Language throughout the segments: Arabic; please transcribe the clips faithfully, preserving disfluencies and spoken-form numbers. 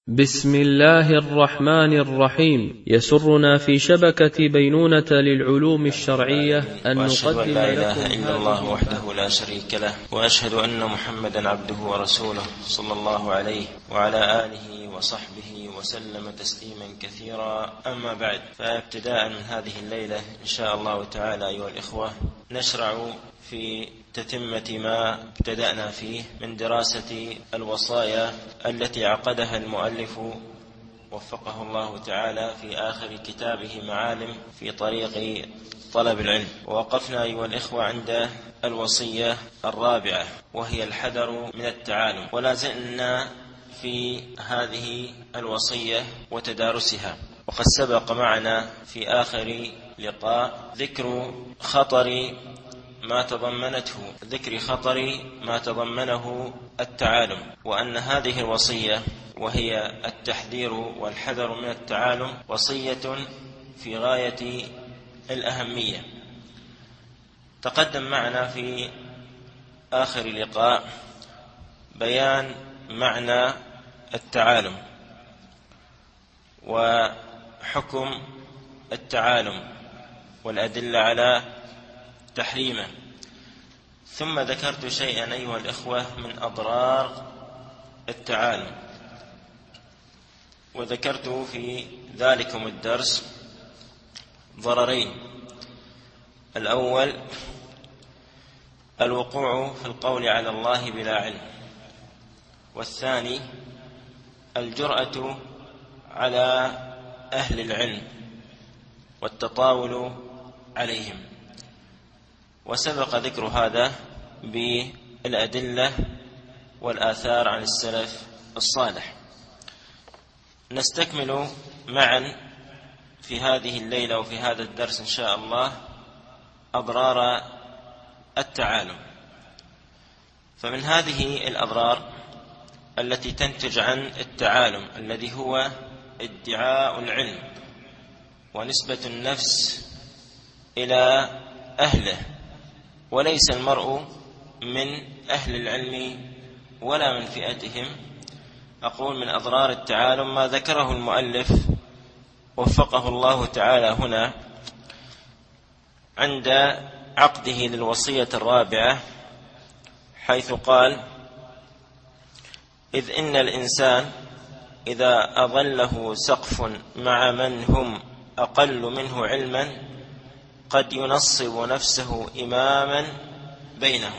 بسم الله الرحمن الرحيم. يسرنا في شبكة بينونة للعلوم الشرعية أن وأشهد أن لا إله لكم إلا الله وحده لا شريك له، وأشهد أن محمدا عبده ورسوله صلى الله عليه وعلى آله وصحبه وسلم تسليما كثيرا. أما بعد، فابتداء من هذه الليلة إن شاء الله تعالى أيها الإخوة نشرع في تتمة ما ابتدأنا فيه من دراسة الوصايا التي عقدها المؤلف وفقه الله تعالى في آخر كتابه معالم في طريق طلب العلم. ووقفنا أيها الإخوة عند الوصية الرابعة، وهي الحذر من التعالم، ولا زلنا في هذه الوصية وتدارسها. وقد سبق معنا في آخر لقاء ذكر خطر ما تضمنته ذكر خطر ما تضمنه التعالم، وأن هذه الوصية وهي التحذير والحذر من التعالم وصية في غاية الأهمية. تقدم معنا في آخر لقاء بيان معنى التعالم وحكم التعالم والأدلة على تحريمه، ثم ذكرت شيئا أيها الإخوة من أضرار التعالم، وذكرت في ذلكم الدرس ضررين: الأول الوقوع في القول على الله بلا علم، والثاني الجرأة على أهل العلم والتطاول عليهم. وسبق ذكر هذا بالأدلة والآثار عن السلف الصالح. نستكمل معا في هذه الليلة وفي هذا الدرس إن شاء الله أضرار التعالم. فمن هذه الأضرار التي تنتج عن التعالم الذي هو ادعاء العلم ونسبة النفس إلى أهله، وليس المرء من أهل العلم ولا من فئتهم. أقول من أضرار التعالم ما ذكره المؤلف وفقه الله تعالى هنا عند عقده للوصية الرابعة، حيث قال: إذ إن الإنسان إذا أظله سقف مع من هم أقل منه علما قد ينصب نفسه إماما بينهم.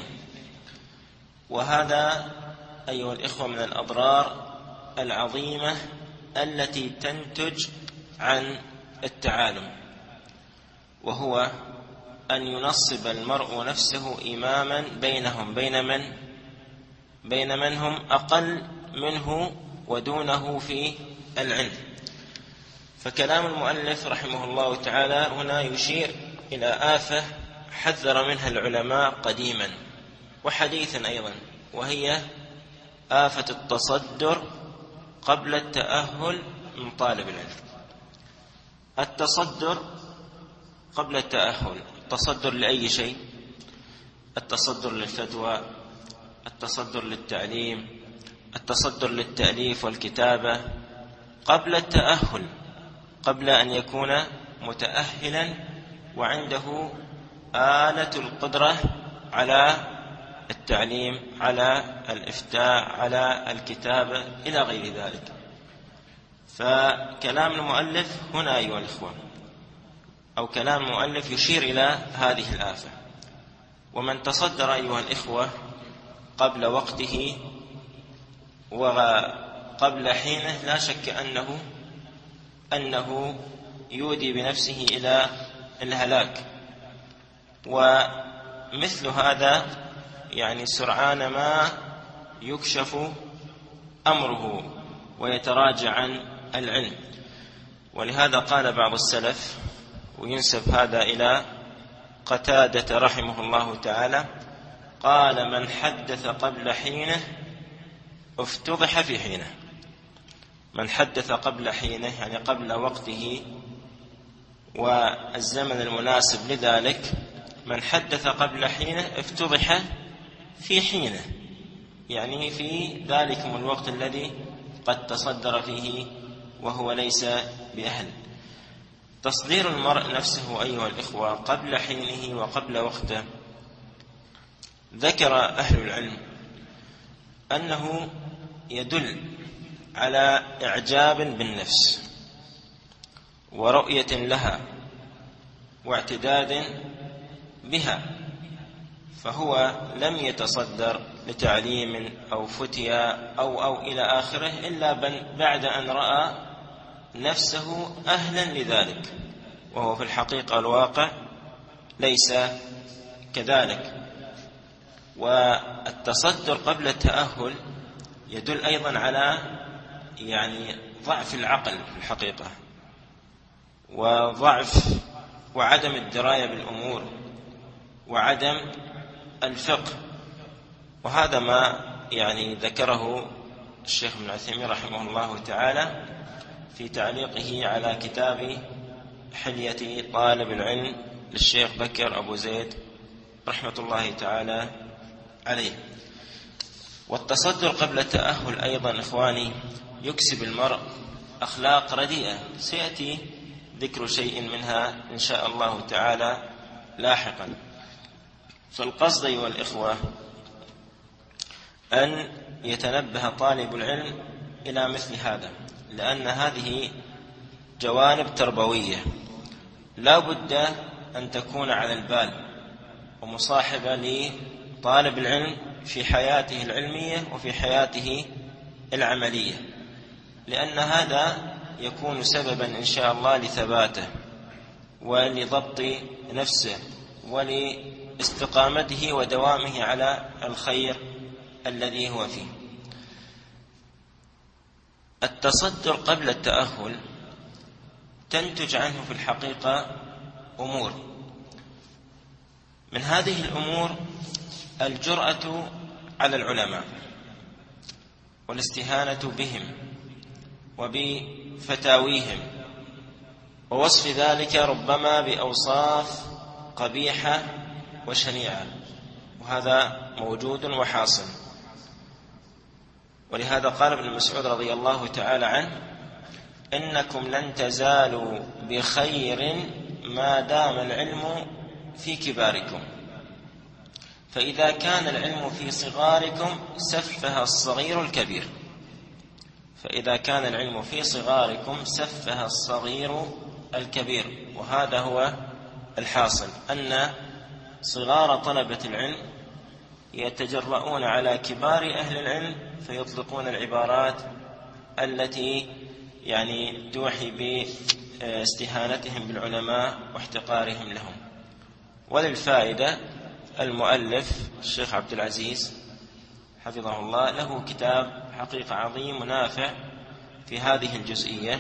وهذا أيها الإخوة من الأضرار العظيمة التي تنتج عن التعالم، وهو أن ينصب المرء نفسه إماما بينهم بين من بين من هم أقل منه ودونه في العلم. فكلام المؤلف رحمه الله تعالى هنا يشير إلى آفة حذر منها العلماء قديما وحديثا أيضا، وهي آفة التصدر قبل التأهل من طالب العلم. التصدر قبل التأهل، التصدر لأي شيء؟ التصدر للفتوى، التصدر للتعليم، التصدر للتأليف والكتابة، قبل التأهل، قبل أن يكون متأهلا وعنده آلة القدرة على التعليم، على الإفتاء، على الكتابة، إلى غير ذلك. فكلام المؤلف هنا أيها الإخوة، أو كلام المؤلف يشير إلى هذه الآفة. ومن تصدر أيها الإخوة قبل وقته وقبل حينه لا شك أنه أنه يودي بنفسه إلى الهلاك. ومثل هذا يعني سرعان ما يكشف أمره ويتراجع عن العلم. ولهذا قال بعض السلف، وينسب هذا إلى قتادة رحمه الله تعالى، قال: من حدث قبل حينه افتضح في حينه. من حدث قبل حينه يعني قبل وقته والزمن المناسب لذلك، من حدث قبل حينه افتضح في حينه، يعني في ذلك الوقت الذي قد تصدر فيه وهو ليس بأهل. تصدير المرء نفسه أيها الإخوة قبل حينه وقبل وقته، ذكر أهل العلم أنه يدل على إعجاب بالنفس ورؤية لها واعتداد بها، فهو لم يتصدر لتعليم أو فتيا أو أو إلى آخره إلا بعد أن رأى نفسه أهلا لذلك، وهو في الحقيقة الواقع ليس كذلك. والتصدر قبل التأهل يدل أيضا على يعني ضعف العقل في الحقيقة، وضعف وعدم الدراية بالأمور وعدم الفقه، وهذا ما يعني ذكره الشيخ ابن عثيمين رحمه الله تعالى في تعليقه على كتاب حلية طالب العلم للشيخ بكر أبو زيد رحمة الله تعالى عليه. والتصدر قبل التأهل أيضا إخواني يكسب المرء أخلاق رديئة، سيأتي ذكر شيء منها إن شاء الله تعالى لاحقا. فالقصد أيها الإخوة أن يتنبه طالب العلم إلى مثل هذا، لأن هذه جوانب تربوية لا بد أن تكون على البال ومصاحبة لطالب العلم في حياته العلمية وفي حياته العملية، لأن هذا يكون سببا إن شاء الله لثباته ولضبط نفسه ولاستقامته ودوامه على الخير الذي هو فيه. التصدر قبل التأهل تنتج عنه في الحقيقة أمور، من هذه الأمور الجرأة على العلماء والاستهانة بهم وبفتاويهم، ووصف ذلك ربما بأوصاف قبيحة وشنيعة، وهذا موجود وحاصل. ولهذا قال ابن مسعود رضي الله تعالى عنه: إنكم لن تزالوا بخير ما دام العلم في كباركم، فإذا كان العلم في صغاركم سفه الصغير الكبير. فإذا كان العلم في صغاركم سفه الصغير الكبير، وهذا هو الحاصل، أن صغار طلبة العلم يتجرؤون على كبار أهل العلم فيطلقون العبارات التي يعني توحي باستهانتهم بالعلماء واحتقارهم لهم. وللفائدة المؤلف الشيخ عبد العزيز حفظه الله له كتاب حقيقة عظيم ونافع في هذه الجزئية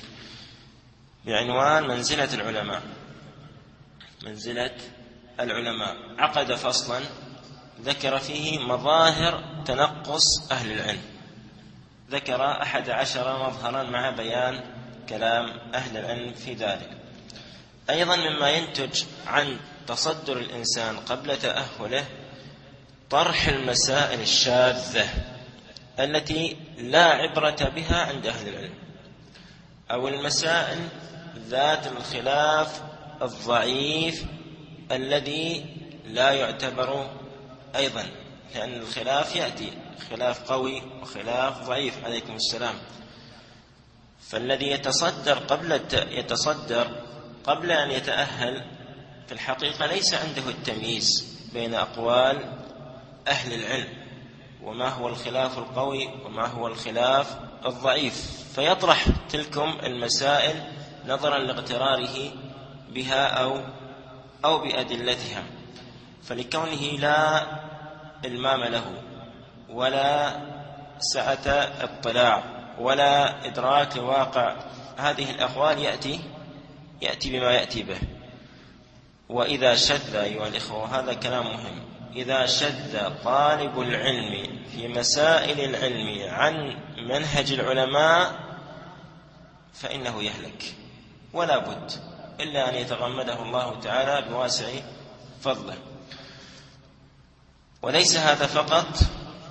بعنوان منزلة العلماء. منزلة العلماء عقد فصلا ذكر فيه مظاهر تنقص أهل العلم، ذكر أحد عشر مظهرا مع بيان كلام أهل العلم في ذلك. أيضا مما ينتج عن تصدر الإنسان قبل تأهله طرح المسائل الشاذة التي لا عبرة بها عند أهل العلم، أو المسائل ذات الخلاف الضعيف الذي لا يعتبر أيضا، لأن الخلاف يأتي خلاف قوي وخلاف ضعيف عليكم السلام. فالذي يتصدر قبل يتصدر قبل أن يتأهل في الحقيقة ليس عنده التمييز بين أقوال أهل العلم وما هو الخلاف القوي وما هو الخلاف الضعيف، فيطرح تلكم المسائل نظرا لاغتراره بها أو أو بأدلتها، فلكونه لا إلمام له ولا سعة اطلاع ولا إدراك لواقع هذه الأقوال يأتي يأتي بما يأتي به. وإذا شذ أيها الإخوة، هذا كلام مهم، إذا شذ طالب العلم في مسائل العلم عن منهج العلماء فإنه يهلك، ولا بد إلا أن يتغمده الله تعالى بواسع فضله. وليس هذا فقط،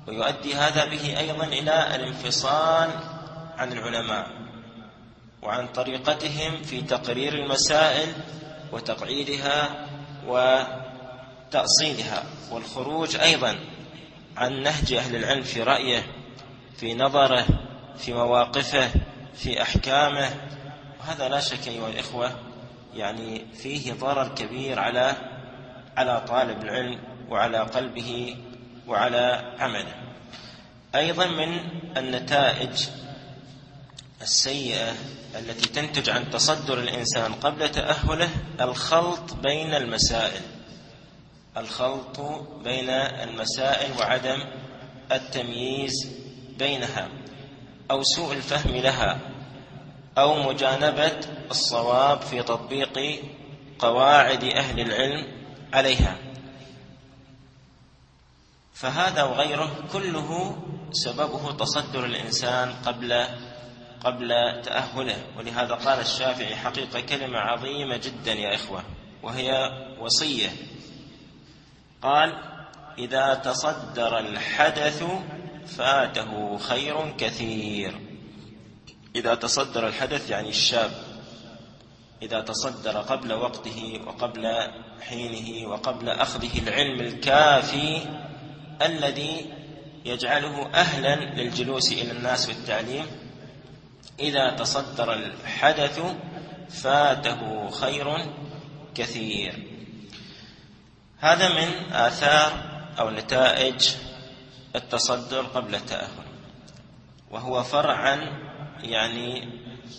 ويؤدي هذا به أيضا إلى الانفصال عن العلماء وعن طريقتهم في تقرير المسائل وتقعيدها وتأصيلها، والخروج أيضا عن نهج أهل العلم في رأيه، في نظره، في مواقفه، في أحكامه. وهذا لا شك أيها الإخوة يعني فيه ضرر كبير على على طالب العلم وعلى قلبه وعلى عمله. أيضا من النتائج السيئة التي تنتج عن تصدر الإنسان قبل تأهله الخلط بين المسائل الخلط بين المسائل وعدم التمييز بينها، أو سوء الفهم لها، أو مجانبة الصواب في تطبيق قواعد أهل العلم عليها. فهذا وغيره كله سببه تصدر الإنسان قبل قبل تأهله. ولهذا قال الشافعي حقيقة كلمة عظيمة جدا يا إخوة، وهي وصية. قال: إذا تصدر الحدث فاته خير كثير. إذا تصدر الحدث يعني الشاب، إذا تصدر قبل وقته وقبل حينه وقبل أخذه العلم الكافي الذي يجعله أهلا للجلوس إلى الناس والتعليم، إذا تصدر الحدث فاته خير كثير. هذا من آثار أو نتائج التصدر قبل التأهل، وهو فرع عن يعني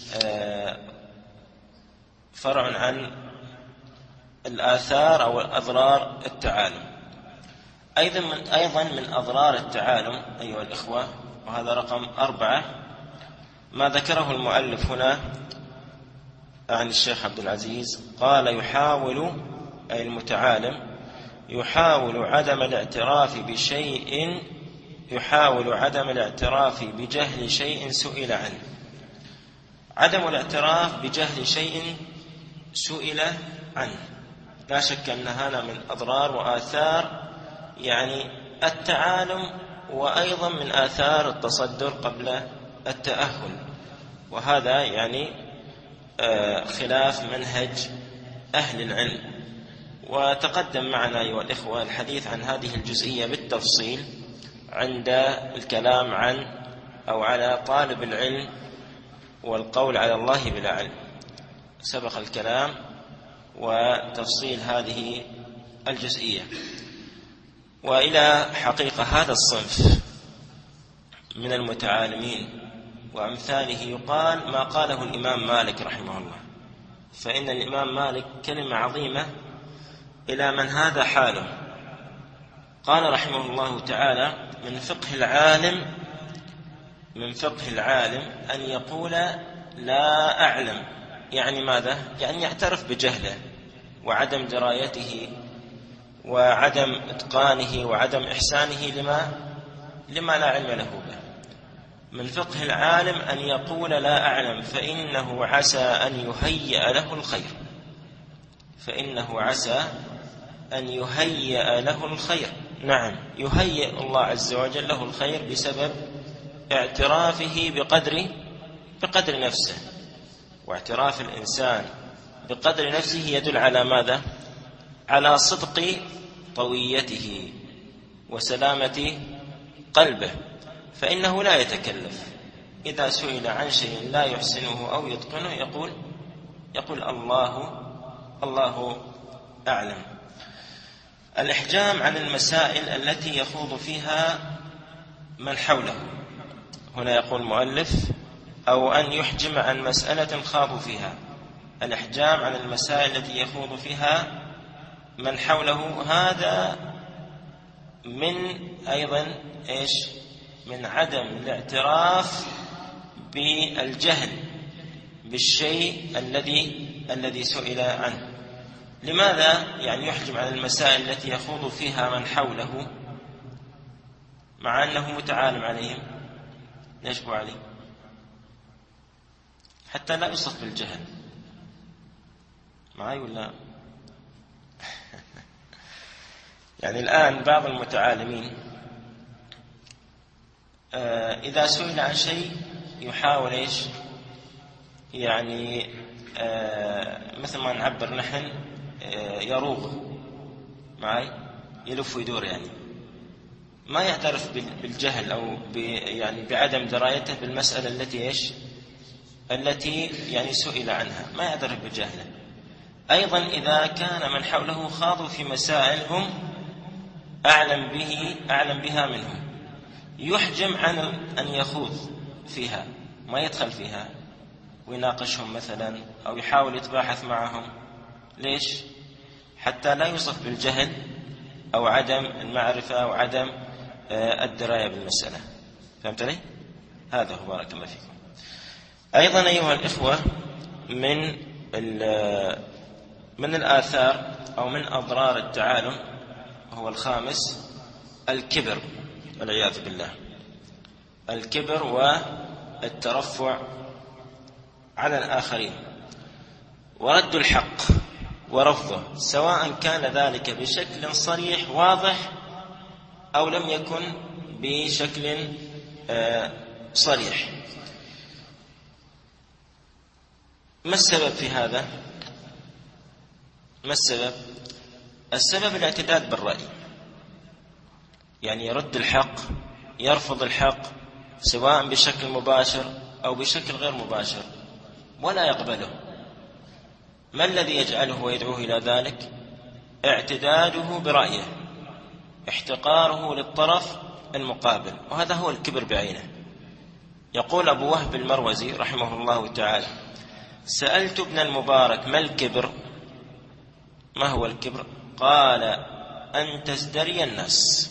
فرع عن الآثار أو أضرار التعالم. أيضا من أيضا من أضرار التعالم أيها الإخوة، وهذا رقم أربعة، ما ذكره المؤلف هنا عن الشيخ عبد العزيز. قال: يحاول أي المتعالم يحاول عدم الاعتراف بشيء يحاول عدم الاعتراف بجهل شيء سئل عنه. عدم الاعتراف بجهل شيء سئل عنه لا شك أن هذا من أضرار وآثار يعني التعالم، وأيضا من آثار التصدر قبل التأهل. وهذا يعني خلاف منهج أهل العلم. وتقدم معنا أيها الإخوة الحديث عن هذه الجزئية بالتفصيل عند الكلام عن أو على طالب العلم والقول على الله بلا علم. سبق الكلام وتفصيل هذه الجزئية. وإلى حقيقة هذا الصنف من المتعالمين وأمثاله يقال ما قاله الإمام مالك رحمه الله. فإن الإمام مالك كلمة عظيمة إلى من هذا حاله. قال رحمه الله تعالى: من فقه العالم من فقه العالم أن يقول لا أعلم. يعني ماذا؟ يعني يعترف بجهله وعدم درايته وعدم إتقانه وعدم إحسانه لما لما لا علم له به. من فقه العالم أن يقول لا أعلم، فإنه عسى أن يهيئ له الخير فإنه عسى أن يهيئ له الخير نعم، يهيئ الله عز وجل له الخير بسبب اعترافه بقدر بقدر نفسه. واعتراف الإنسان بقدر نفسه يدل على ماذا؟ على صدق طويته وسلامة قلبه، فإنه لا يتكلف. إذا سئل عن شيء لا يحسنه أو يتقنه يقول يقول الله الله أعلم. الإحجام عن المسائل التي يخوض فيها من حوله. هنا يقول المؤلف: أو أن يحجم عن مسألة خاضوا فيها. الإحجام عن المسائل التي يخوض فيها من حوله، هذا من أيضا إيش؟ من عدم الاعتراف بالجهل بالشيء الذي الذي سئل عنه. لماذا يعني يحجم عن المسائل التي يخوض فيها من حوله مع أنه متعالم عليهم؟ ليش بو عليه؟ حتى لا يصف بالجهل. معي ولا؟ يعني الآن بعض المتعالمين إذا سئل عن شيء يحاول إيش يعني مثل ما نعبر نحن يروغ معي يلف ويدور، يعني ما يعترف بالجهل أو يعني بعدم درايته بالمسألة التي إيش التي يعني سئل عنها، ما يعترف بجهله. أيضا إذا كان من حوله خاضوا في مسائل هم أعلم به أعلم بها منهم، يحجم عن أن يخوض فيها، ما يدخل فيها ويناقشهم مثلا أو يحاول يتباحث معهم. ليش؟ حتى لا يوصف بالجهل أو عدم المعرفة أو عدم الدراية بالمسألة. فهمت لي؟ هذا هو، بارك الله فيكم. أيضا أيها الإخوة من من الآثار أو من أضرار التعالم هو الخامس الكبر والعياذ بالله، الكبر والترفع على الآخرين ورد الحق ورفضه، سواء كان ذلك بشكل صريح واضح أو لم يكن بشكل صريح. ما السبب في هذا؟ ما السبب؟ السبب الاعتداد بالرأي، يعني يرد الحق يرفض الحق سواء بشكل مباشر أو بشكل غير مباشر ولا يقبله. ما الذي يجعله ويدعوه إلى ذلك؟ اعتداده برأيه، احتقاره للطرف المقابل، وهذا هو الكبر بعينه. يقول أبو وهب المروزي رحمه الله تعالى: سألت ابن المبارك ما الكبر؟ ما هو الكبر؟ قال: أن تزدري الناس.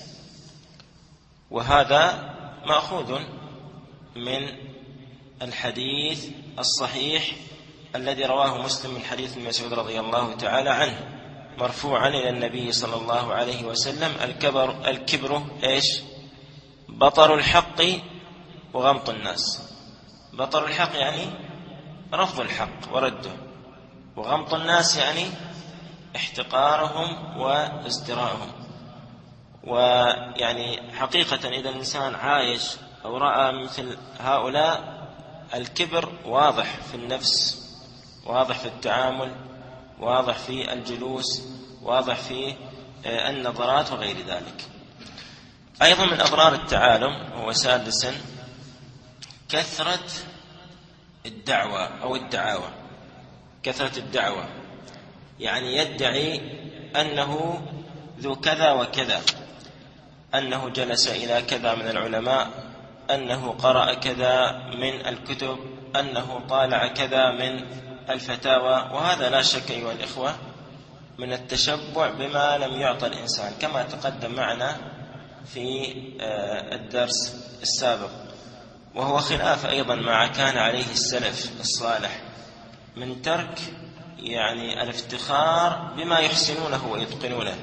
وهذا مأخوذ من الحديث الصحيح الذي رواه مسلم من حديث ابن مسعود رضي الله تعالى عنه مرفوعا إلى النبي صلى الله عليه وسلم: الكبر الكبر إيش؟ بطر الحق وغمط الناس. بطر الحق يعني رفض الحق ورده، وغمط الناس يعني احتقارهم وازدراءهم. ويعني حقيقة إذا الإنسان عايش أو رأى مثل هؤلاء الكبر واضح في النفس، واضح في التعامل، واضح في الجلوس، واضح في النظرات وغير ذلك. أيضا من أضرار التعالم هو سادسا كثرة الدعوة أو الدعاوى. كثرة الدعوة يعني يدعي أنه ذو كذا وكذا، أنه جلس إلى كذا من العلماء، أنه قرأ كذا من الكتب، أنه طالع كذا من الفتاوى. وهذا لا شك أيها الإخوة من التشبع بما لم يعطى الإنسان، كما تقدم معنا في الدرس السابق، وهو خلاف أيضا ما كان عليه السلف الصالح من ترك يعني الافتخار بما يحسنونه ويتقنونه،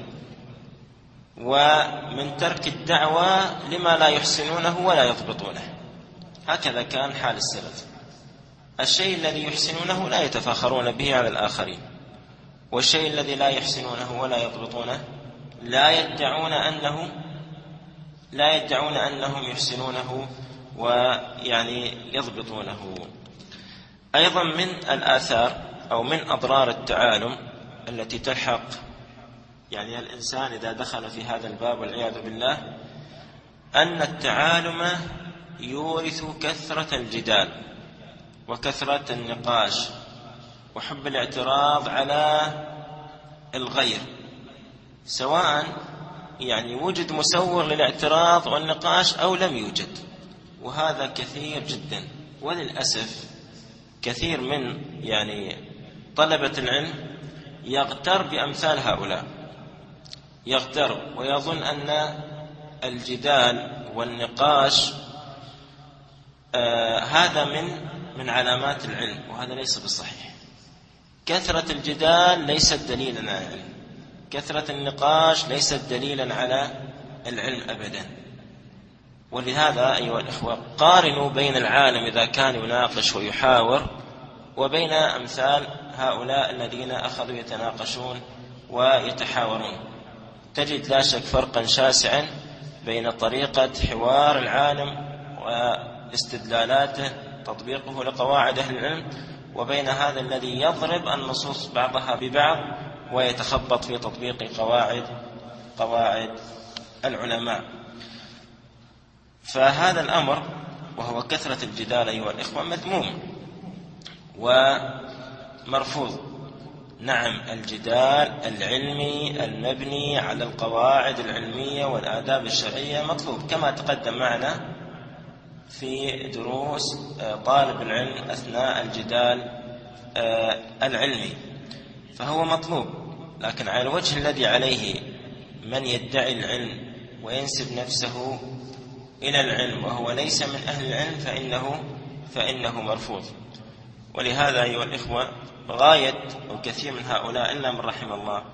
ومن ترك الدعوة لما لا يحسنونه ولا يضبطونه. هكذا كان حال السلف. الشيء الذي يحسنونه لا يتفاخرون به على الآخرين، والشيء الذي لا يحسنونه ولا يضبطونه لا يدعون أنه لا يدعون أنهم يحسنونه ويعني يضبطونه. أيضا من الآثار أو من أضرار التعالم التي تلحق يعني الإنسان إذا دخل في هذا الباب والعياذ بالله أن التعالم يورث كثرة الجدال وكثرة النقاش وحب الاعتراض على الغير، سواء يعني وجد مسوغ للاعتراض والنقاش أو لم يوجد. وهذا كثير جدا، وللأسف كثير من يعني طلبة العلم يغتر بأمثال هؤلاء، يغتر ويظن أن الجدال والنقاش آه هذا من من علامات العلم، وهذا ليس بالصحيح. كثرة الجدال ليست دليلا على العلم، كثرة النقاش ليست دليلا على العلم أبدا. ولهذا أيها الإخوة قارنوا بين العالم إذا كان يناقش ويحاور وبين أمثال هؤلاء الذين أخذوا يتناقشون ويتحاورون، تجد لا شك فرقا شاسعا بين طريقة حوار العالم واستدلالاته تطبيقه لقواعد أهل العلم، وبين هذا الذي يضرب النصوص بعضها ببعض ويتخبط في تطبيق قواعد قواعد العلماء. فهذا الأمر وهو كثرة الجدال أيها الإخوة مذموم ومرفوض. نعم، الجدال العلمي المبني على القواعد العلمية والآداب الشرعية مطلوب، كما تقدم معنا في دروس طالب العلم أثناء الجدال العلمي، فهو مطلوب. لكن على الوجه الذي عليه من يدعي العلم وينسب نفسه إلى العلم وهو ليس من أهل العلم فإنه, فإنه مرفوض. ولهذا أيها الإخوة غاية وكثير من هؤلاء إلا من رحم الله،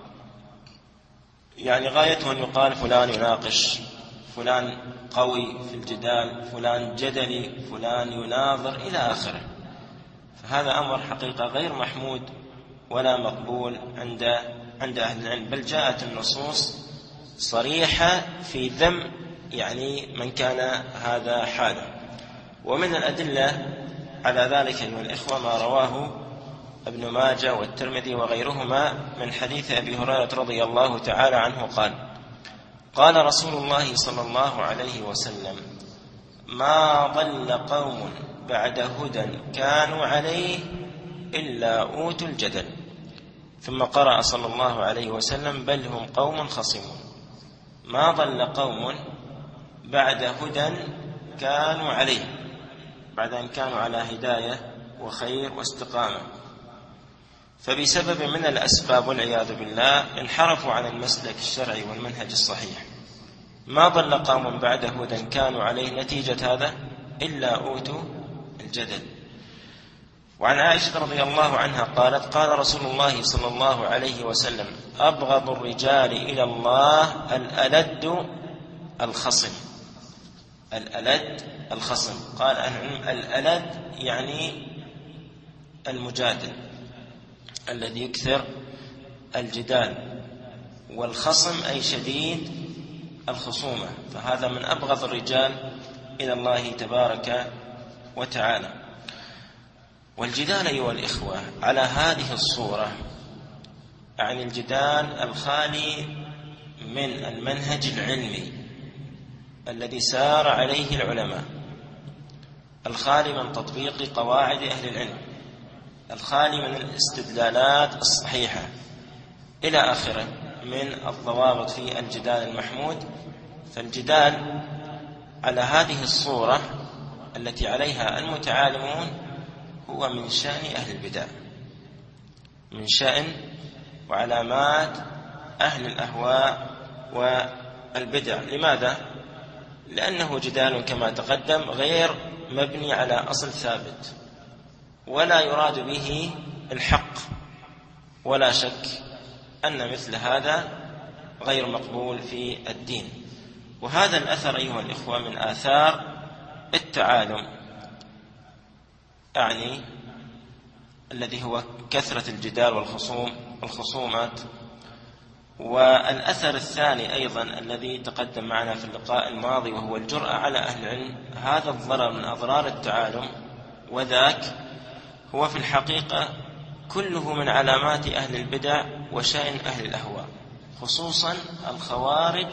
يعني غايته أن يقال فلان يناقش، فلان قوي في الجدال، فلان جدلي، فلان يناظر إلى آخره. فهذا أمر حقيقة غير محمود ولا مقبول عند عند أهل العلم، بل جاءت النصوص صريحة في ذم يعني من كان هذا حاله. ومن الأدلة على ذلك أيها الإخوة ما رواه ابن ماجه والترمذي وغيرهما من حديث أبي هريرة رضي الله تعالى عنه قال: قال رسول الله صلى الله عليه وسلم: ما ضل قوم بعد هدى كانوا عليه إلا أوتوا الجدل. ثم قرأ صلى الله عليه وسلم: بل هم قوم خصمون. ما ضل قوم بعد هدى كانوا عليه، بعد أن كانوا على هداية وخير واستقامة، فبسبب من الأسباب والعياذ بالله انحرفوا عن المسلك الشرعي والمنهج الصحيح. ما ضل قوم بعد هدى كانوا عليه، نتيجة هذا إلا أوتوا الجدل. وعن عائشة رضي الله عنها قالت: قال رسول الله صلى الله عليه وسلم: أبغض الرجال إلى الله الألد الخصم. الألد الخصم، قال الألد يعني المجادل الذي يكثر الجدال، والخصم أي شديد الخصومة، فهذا من أبغض الرجال إلى الله تبارك وتعالى. والجدال أيها الإخوة على هذه الصورة، يعني الجدال الخالي من المنهج العلمي الذي سار عليه العلماء، الخالي من تطبيق قواعد أهل العلم، الخالي من الاستدلالات الصحيحة إلى آخره من الضوابط في الجدال المحمود. فالجدال على هذه الصورة التي عليها المتعالمون هو من شأن أهل البدع، من شأن وعلامات أهل الأهواء والبدع. لماذا؟ لأنه جدال كما تقدم غير مبني على أصل ثابت، ولا يراد به الحق، ولا شك أن مثل هذا غير مقبول في الدين. وهذا الأثر أيها الإخوة من آثار التعالم، يعني الذي هو كثرة الجدال والخصوم والخصومات. والأثر الثاني أيضا الذي تقدم معنا في اللقاء الماضي وهو الجرأة على أهل العلم، هذا الضرر من أضرار التعالم، وذاك هو في الحقيقة كله من علامات أهل البدع وشأن أهل الأهواء، خصوصا الخوارج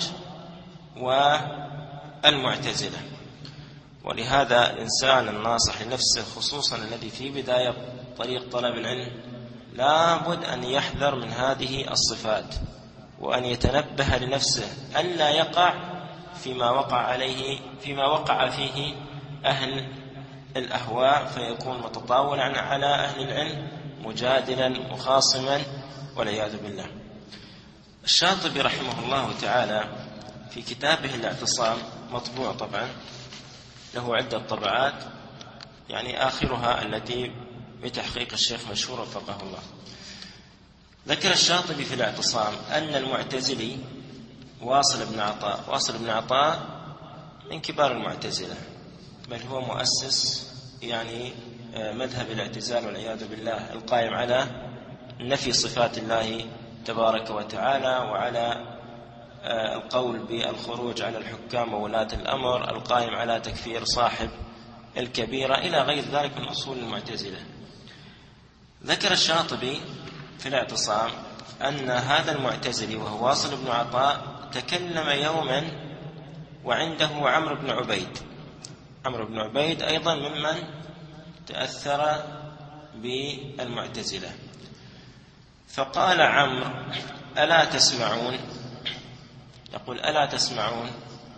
والمعتزلة. ولهذا الإنسان الناصح لنفسه خصوصا الذي في بداية طريق طلب العلم لا بد أن يحذر من هذه الصفات، وأن يتنبه لنفسه ألا يقع فيما وقع عليه فيما وقع فيه أهل الأهواء، فيكون متطاولا على أهل العلم مجادلا مخاصما والعياذ بالله. الشاطبي رحمه الله تعالى في كتابه الاعتصام، مطبوع طبعا، له عدة طبعات، يعني آخرها التي بتحقيق الشيخ مشهور وفقه الله. ذكر الشاطبي في الاعتصام أن المعتزلي واصل بن عطاء، واصل بن عطاء من كبار المعتزلة، بل هو مؤسس يعني مذهب الاعتزال والعياذ بالله، القائم على نفي صفات الله تبارك وتعالى وعلى القول بالخروج على الحكام وولاة الأمر، القائم على تكفير صاحب الكبيرة، إلى غير ذلك من أصول المعتزلة. ذكر الشاطبي في الاعتصام أن هذا المعتزلي وهو واصل بن عطاء تكلم يوما وعنده عمرو بن عبيد. عمرو بن عبيد أيضا ممن تأثر بالمعتزلة، فقال عمرو: ألا تسمعون؟ يقول: ألا تسمعون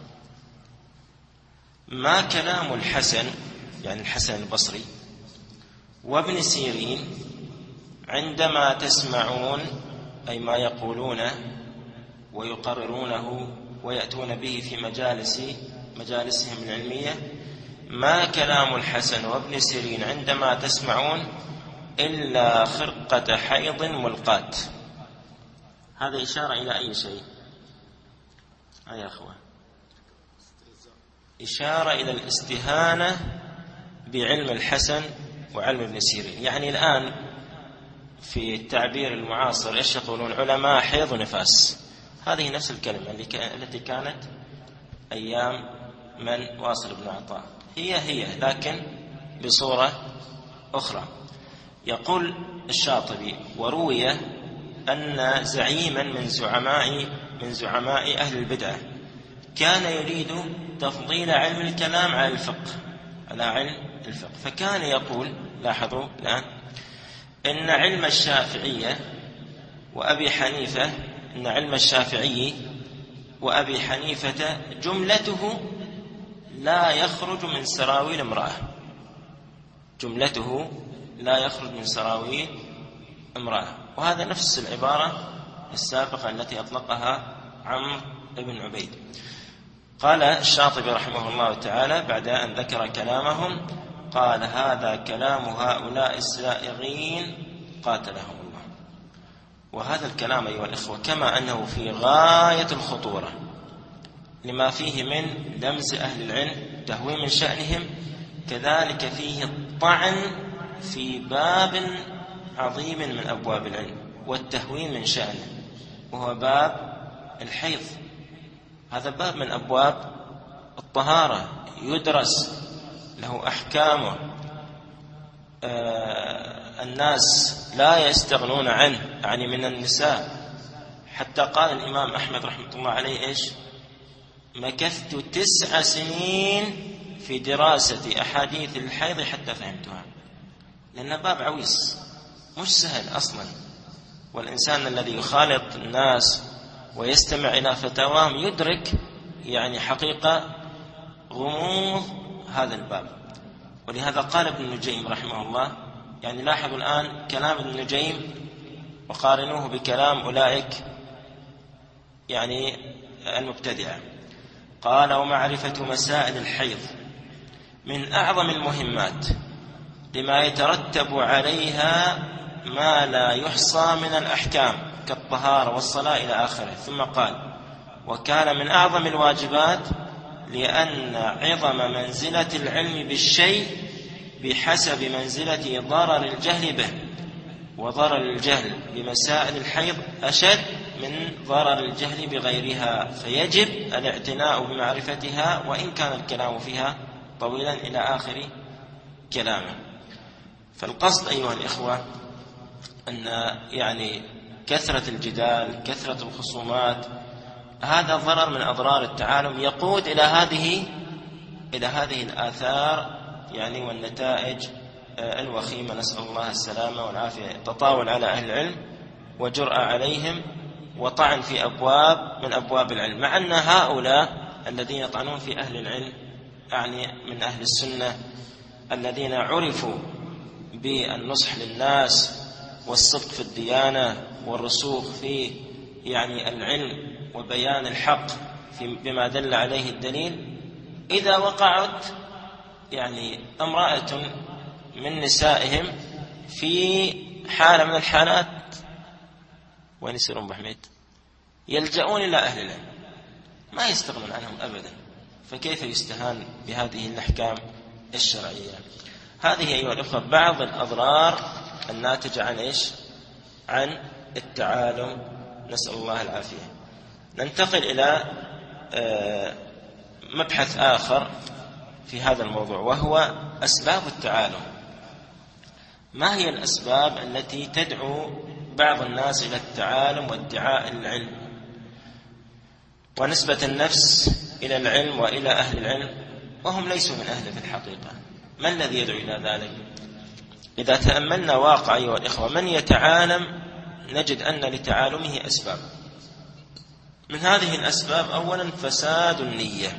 ما كلام الحسن، يعني الحسن البصري، وابن سيرين عندما تسمعون، أي ما يقولونه ويقررونه ويأتون به في مجالس مجالسهم العلمية، ما كلام الحسن وابن سيرين عندما تسمعون إلا خرقة حيض ملقاة. هذا إشارة إلى أي شيء يا أخوة؟ إشارة إلى الاستهانة بعلم الحسن وعلم ابن سيرين. يعني الآن في التعبير المعاصر إيش يقولون؟ علماء حيض ونفاس. هذه نفس الكلمة التي كانت أيام من واصل بن عطاء، هي هي لكن بصورة أخرى. يقول الشاطبي: وروي أن زعيما من زعماء من زعماء أهل البدعة كان يريد تفضيل علم الكلام على الفقه على علم الفقه، فكان يقول، لاحظوا الآن، إن علم الشافعية وأبي حنيفة إن علم الشافعي وأبي حنيفة جملته لا يخرج من سراويل امرأة جملته لا يخرج من سراويل امرأة وهذا نفس العبارة السابقة التي أطلقها عمرو بن عبيد. قال الشاطبي رحمه الله تعالى بعد أن ذكر كلامهم: قال: هذا كلام هؤلاء السائغين قاتلهم الله. وهذا الكلام أيها الإخوة كما أنه في غاية الخطورة لما فيه من لمز أهل العلم تهوين من شأنهم، كذلك فيه الطعن في باب عظيم من أبواب العلم والتهوين من شأنه، وهو باب الحيض. هذا باب من أبواب الطهارة يدرس، له أحكامه، آه الناس لا يستغنون عنه، يعني من النساء. حتى قال الإمام أحمد رحمة الله عليه: إيش؟ مكثت تسع سنين في دراسة أحاديث الحيض حتى فهمتها. لأن باب عويص مش سهل أصلا، والإنسان الذي يخالط الناس ويستمع إلى فتاواهم يدرك يعني حقيقة غموض هذا الباب. ولهذا قال ابن النجيم رحمه الله، يعني لاحظوا الآن كلام ابن النجيم وقارنوه بكلام أولئك يعني المبتدعة. قال: ومعرفة مسائل الحيض من أعظم المهمات لما يترتب عليها ما لا يحصى من الأحكام كالطهارة والصلاة إلى آخره. ثم قال: وكان من أعظم الواجبات لأن عظم منزلة العلم بالشيء بحسب منزلة ضرر الجهل به، وضرر الجهل بمسائل الحيض أشد من ضرر الجهل بغيرها، فيجب الاعتناء بمعرفتها وإن كان الكلام فيها طويلا إلى آخر كلامه. فالقصد أيها الإخوة أن يعني كثرة الجدال، كثرة الخصومات، هذا ضرر من أضرار التعالم يقود إلى هذه إلى هذه الآثار يعني والنتائج الوخيمة، نسأل الله السلامة والعافية. تطاول على أهل العلم وجرأة عليهم وطعن في أبواب من أبواب العلم، مع أن هؤلاء الذين يطعنون في أهل العلم يعني من أهل السنة الذين عرفوا بالنصح للناس والصدق في الديانة والرسوخ في يعني العلم وبيان الحق بما دل عليه الدليل، إذا وقعت يعني امرأة من نسائهم في حالة من الحالات وين يصيرون بحميد يلجؤون إلى أهل العلم، ما يستغنون عنهم أبدا. فكيف يستهان بهذه الأحكام الشرعية؟ هذه أيها الأخوة بعض الأضرار الناتجة عن إيش؟ عن التعالم، نسأل الله العافية. ننتقل إلى مبحث آخر في هذا الموضوع، وهو أسباب التعالم. ما هي الأسباب التي تدعو بعض الناس إلى التعالم وادعاء العلم ونسبة النفس إلى العلم وإلى أهل العلم وهم ليسوا من أهله في الحقيقة؟ ما الذي يدعو إلى ذلك؟ إذا تأملنا واقع أيها الإخوة، من يتعالم نجد أن لتعالمه أسباب. من هذه الأسباب أولا فساد النية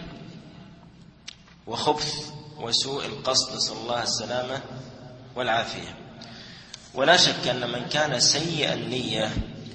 وخبث وسوء القصد، نسأل الله السلامة والعافية. ولا شك أن من كان سيء النية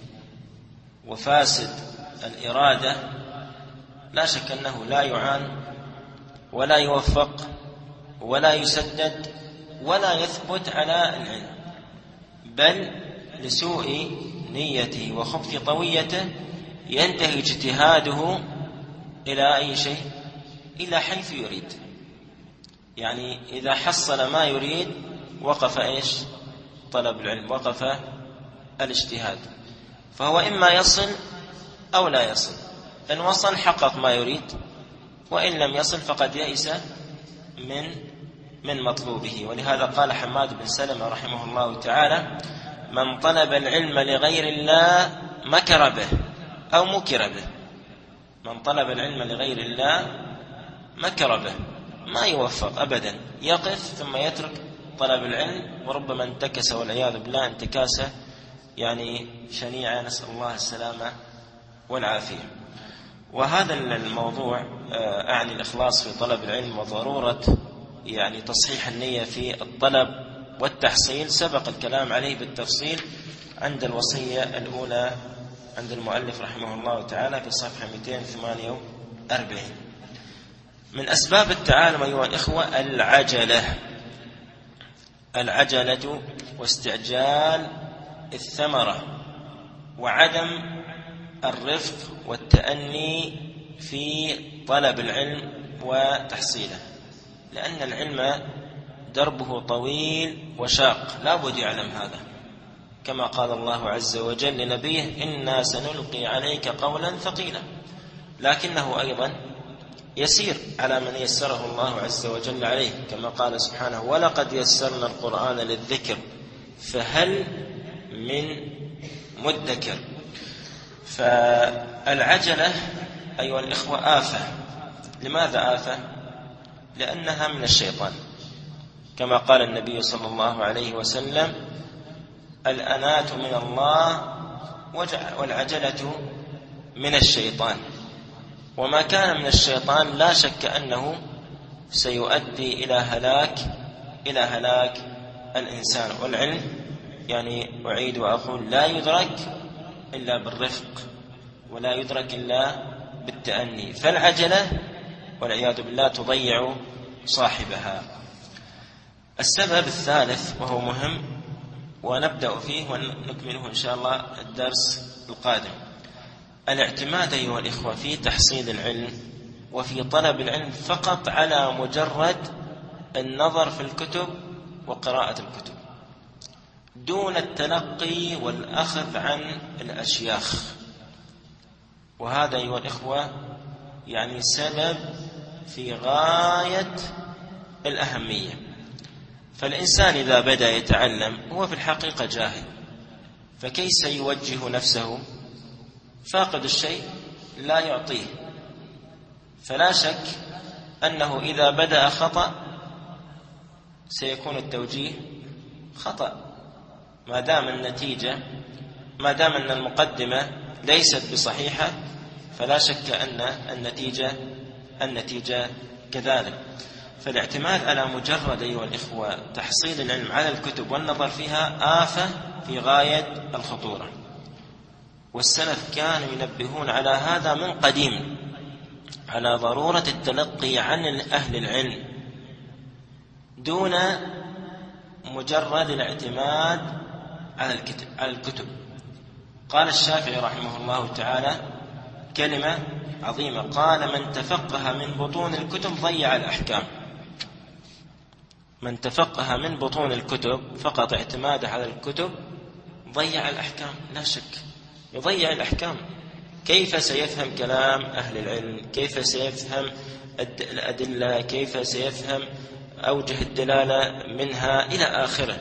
وفاسد الإرادة لا شك أنه لا يعان ولا يوفق ولا يسدد ولا يثبت على العلم، بل لسوء نيته وخبث طويته ينتهي اجتهاده إلى أي شيء؟ إلى حيث يريد. يعني إذا حصل ما يريد وقف إيش؟ طلب العلم، وقف الاجتهاد. فهو إما يصل أو لا يصل، إن وصل حقق ما يريد، وإن لم يصل فقد يئس من من مطلوبه. ولهذا قال حماد بن سلمة رحمه الله تعالى: من طلب العلم لغير الله مكر به أو مكر به. من طلب العلم لغير الله مكر به، ما يوفق أبدا، يقف ثم يترك طلب العلم، وربما انتكس والعياذ بالله انتكاسة يعني شنيعة، نسأل الله السلامة والعافية. وهذا الموضوع أعني الإخلاص في طلب العلم وضرورة يعني تصحيح النية في الطلب والتحصيل سبق الكلام عليه بالتفصيل عند الوصية الأولى عند المؤلف رحمه الله تعالى في صفحة مئتين وثمانية وأربعين. من أسباب التعالم أيها الإخوة العجلة العجلة واستعجال الثمرة وعدم الرفق والتأني في طلب العلم وتحصيله، لأن العلم دربه طويل وشاق، لا بد يعلم هذا، كما قال الله عز وجل لنبيه: إنا سنلقي عليك قولا ثقيلا. لكنه أيضا يسير على من يسره الله عز وجل عليه، كما قال سبحانه: ولقد يسرنا القرآن للذكر فهل من مدكر. فالعجلة أيها الإخوة آفة. لماذا آفة؟ لأنها من الشيطان، كما قال النبي صلى الله عليه وسلم: الأنات من الله والعجلة من الشيطان. وما كان من الشيطان لا شك أنه سيؤدي إلى هلاك إلى هلاك الإنسان. والعلم يعني أعيد وأقول لا يدرك إلا بالرفق ولا يدرك إلا بالتأني، فالعجلة والعياذ بالله تضيع صاحبها. السبب الثالث وهو مهم ونبدأ فيه ونكمله إن شاء الله الدرس القادم: الاعتماد أيها الإخوة في تحصيل العلم وفي طلب العلم فقط على مجرد النظر في الكتب وقراءة الكتب دون التلقي والأخذ عن الأشياخ. وهذا أيها الإخوة يعني سبب في غاية الأهمية. فالإنسان إذا بدأ يتعلم هو في الحقيقة جاهل، فكيف سيوجه نفسه؟ فاقد الشيء لا يعطيه. فلا شك أنه إذا بدأ خطأ سيكون التوجيه خطأ، ما دام النتيجة ما دام أن المقدمة ليست بصحيحة، فلا شك أن النتيجة النتيجة كذلك. فالاعتماد على مجرد أيها الإخوة تحصيل العلم على الكتب والنظر فيها آفة في غاية الخطورة. والسلف كانوا ينبهون على هذا من قديم، على ضرورة التلقي عن أهل العلم دون مجرد الاعتماد على الكتب. قال الشافعي رحمه الله تعالى كلمة عظيمة، قال: من تفقه من بطون الكتب ضيع الأحكام. من تفقه من بطون الكتب فقط اعتماده على الكتب ضيع الأحكام، لا شك يضيع الأحكام. كيف سيفهم كلام أهل العلم؟ كيف سيفهم الأدلة؟ كيف سيفهم أوجه الدلالة منها إلى آخره؟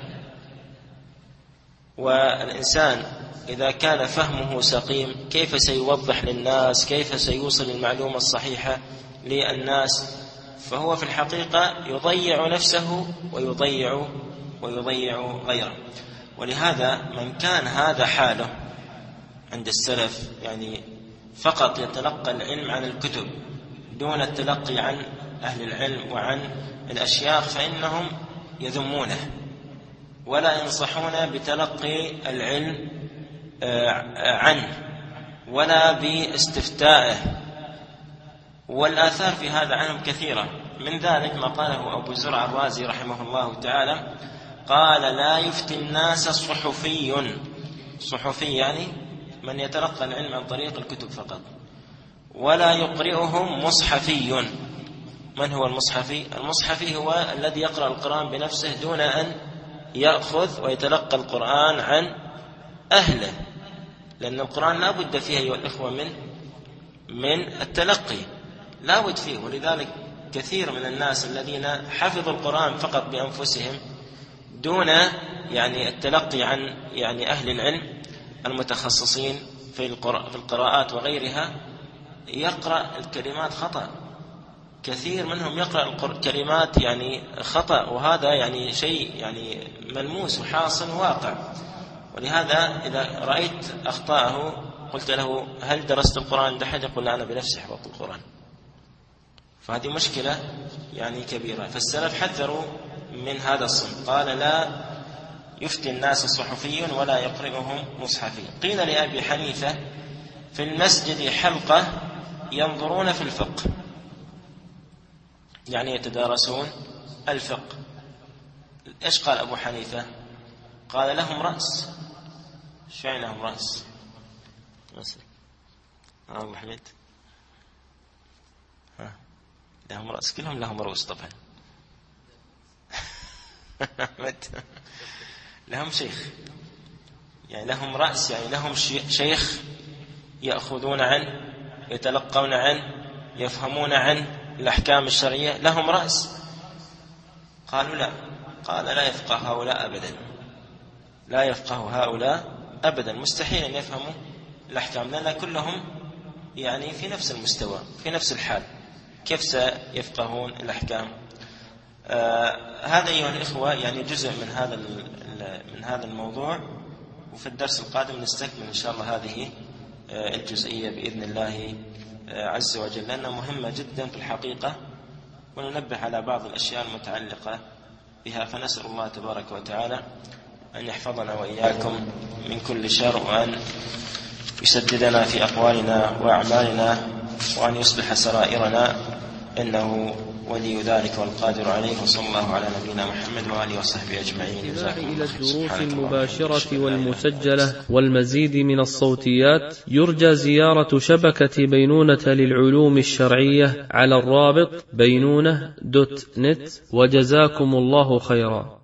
والإنسان إذا كان فهمه سقيم كيف سيوضح للناس؟ كيف سيوصل المعلومة الصحيحة للناس؟ فهو في الحقيقة يضيع نفسه ويضيع ويضيع غيره. ولهذا من كان هذا حاله عند السلف، يعني فقط يتلقى العلم عن الكتب دون التلقي عن أهل العلم وعن الأشياخ، فإنهم يذمونه ولا ينصحون بتلقي العلم عنه ولا باستفتائه. والآثار في هذا عنهم كثيرة، من ذلك ما قاله أبو زرع الرازي رحمه الله تعالى، قال: لا يفتي الناس صحفي. صحفي يعني من يتلقى العلم عن طريق الكتب فقط، ولا يقرئهم مصحفي. من هو المصحفي؟ المصحفي هو الذي يقرأ القرآن بنفسه دون أن يأخذ ويتلقى القرآن عن أهله، لأن القرآن لا بد فيه أيها الإخوة من من التلقي، لا بد فيه. ولذلك كثير من الناس الذين حفظوا القرآن فقط بأنفسهم دون يعني التلقي عن يعني أهل العلم المتخصصين في القراءات وغيرها، يقرأ الكلمات خطأ. كثير منهم يقرأ الكلمات يعني خطأ، وهذا يعني شيء يعني ملموس وحاصل واقع. ولهذا إذا رأيت أخطاءه قلت له: هل درست القرآن عند أحد؟ يقول: لا، أنا بنفسي حفظت القرآن. فهذه مشكلة يعني كبيرة. فالسلف حذروا من هذا الصنف، قال: لا يفتي الناس صحفي ولا يقرئهم مصحفي. قيل لأبي حنيفة: في المسجد حلقة ينظرون في الفقه، يعني يتدارسون الفقه. إيش قال أبو حنيفة؟ قال: لهم رأس. شو يعني لهم رأس؟ مثلا أبو حميد لهم رأس، كلهم لهم رؤوس طبعا. لهم شيخ، يعني لهم رأس، يعني لهم شيخ يأخذون عنه، يتلقون عنه، يفهمون عنه الأحكام الشرعية، لهم رأس. قالوا: لا. قال: لا يفقه هؤلاء أبدا، لا يفقه هؤلاء أبدا، مستحيل أن يفهموا الأحكام، لأن كلهم يعني في نفس المستوى، في نفس الحال، كيف سيفقهون الأحكام؟ آه هذا أيها الإخوة يعني جزء من هذا من هذا الموضوع، وفي الدرس القادم نستكمل إن شاء الله هذه آه الجزئية بإذن الله آه عز وجل، لأنها مهمة جدا في الحقيقة، وننبه على بعض الأشياء المتعلقة بها. فنسأل الله تبارك وتعالى أن يحفظنا وإياكم من كل شر، وأن يسددنا في أقوالنا وأعمالنا، وأن يصلح سرائرنا، إنه ولي ذلك والقادر عليه. وصلى الله على نبينا محمد وآله وصحبه أجمعين. إلى الدروس المباشرة والمسجلة والمزيد من الصوتيات يرجى زيارة شبكة بينونة للعلوم الشرعية على الرابط بينونة دوت نت، وجزاكم الله خيرا.